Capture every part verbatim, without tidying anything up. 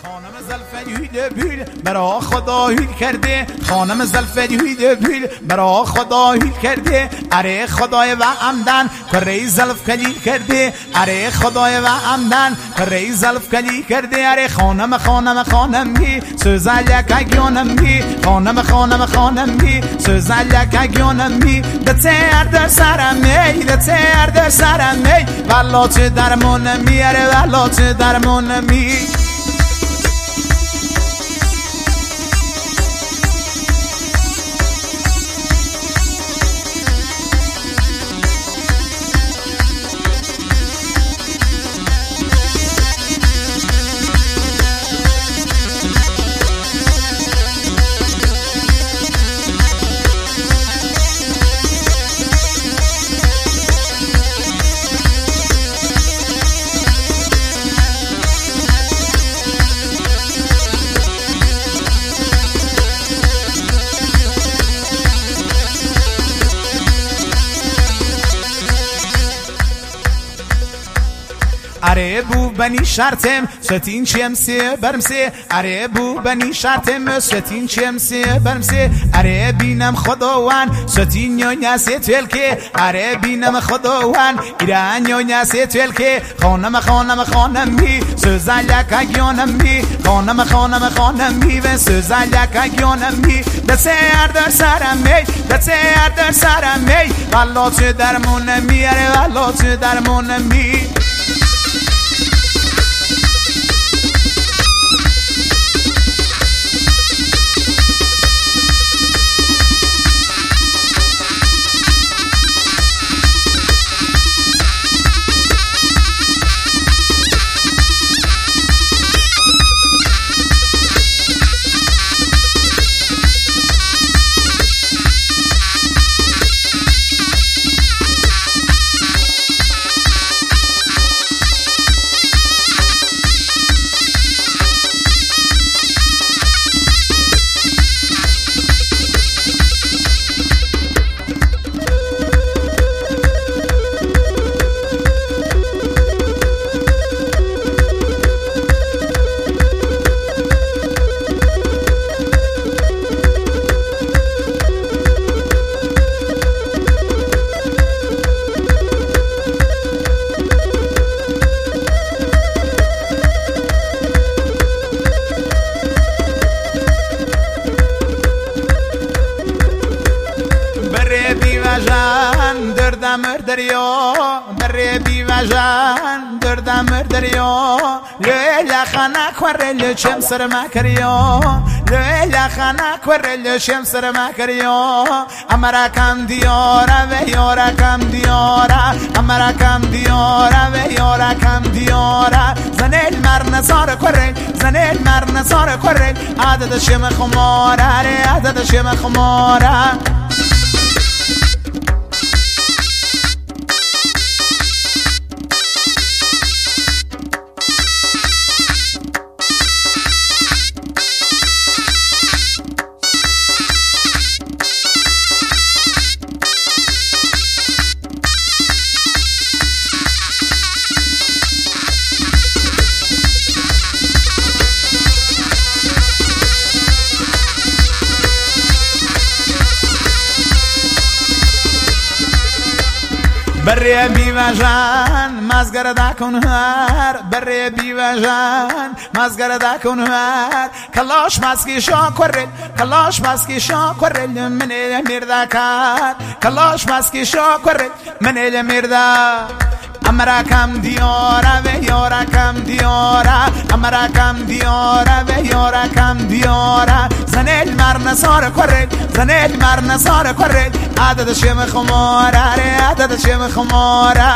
خانم زلفی بیل برا خدا هیل کرده، خانم زلفی بیل برا خدا هیل کرده. اره خدای و عمدن کره زلف کلی کرده، اره خدای و عمدن کره زلف کلی کرده. اره خانم خانم خانم می سوزالک اگیانم می، خانم خانم خانم می سوزالک اگیانم می. دتر در سرم می، دتر در سرم می، والا تو درمون می، اره والا تو درمون می. اره بو بنی شرطم ستین چمسه برمسه، اره بو بنی شرطم ستین چمسه برمسه. اره بینم خداوند ستین یا سه تلکه، اره بینم خداوند ایران یا سه تلکه. خانم خانم خانم می سوزالک اگیانم می، خانم خانم خانم می و سوزالک اگیانم می. دسر در سرم می، دسر در سرم می، والا تو درمون می، اره والا تو درمون می. دردم دریا بره بی وجن دردم دریا لیلا خانا کورل چم سر ما کریا، لیلا خانا کورل چم سر ما کریا. امرا کم دیارا و یارا کم دیارا، امرا کم دیارا و یارا کم دیارا. زنل مر نزار کورل، زنل مر نزار کورل، عدد شم خماره، عدد شم خماره. بره بی وجن مزگر دا کن هر، بره بی وجن مزگر دا کن هر. کلاش مسکی شا کرل، کلاش مسکی شا کرل، من ال مردا کار، کلاش مسکی شا کرل، من ال مردا. امرا کم دیارا و یارا کم دیارا، امرا کم دیارا و یارا کم دیارا. زنل مر نزار کرل، زنل مر نزار کرل، عدد شم خماره، عدد شم خماره.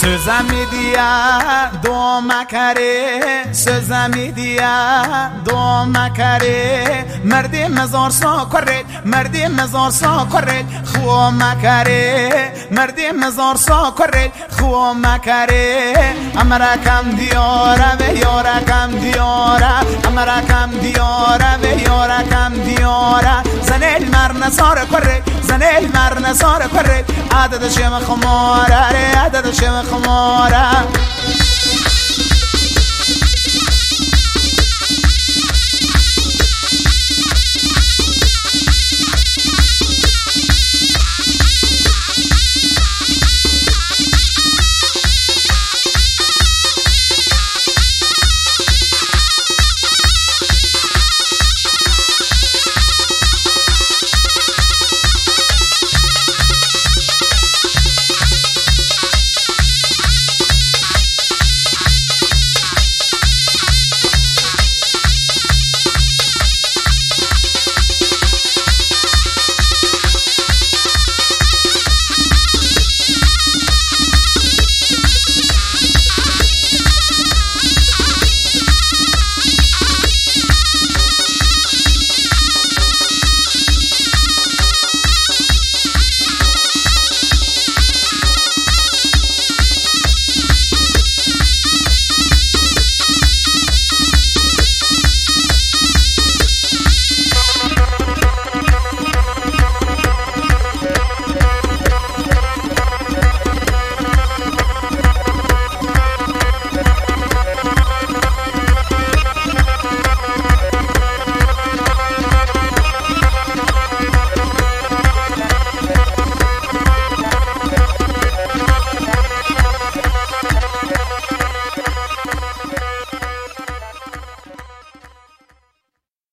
Sözemi diye doğma kare, sözemi diye doğma kare. Merdی مزار سا کرد، مردی مزار سا کرد، خو مکره. مردی مزار سا کرد، خو مکره. امرا کم دیاره و یارا کم دیاره، امرا کم دیاره و یارا کم دیاره. زن المر نسار کرد، زن المر نسار کرد. عدد شم خماره، عدد شم خماره.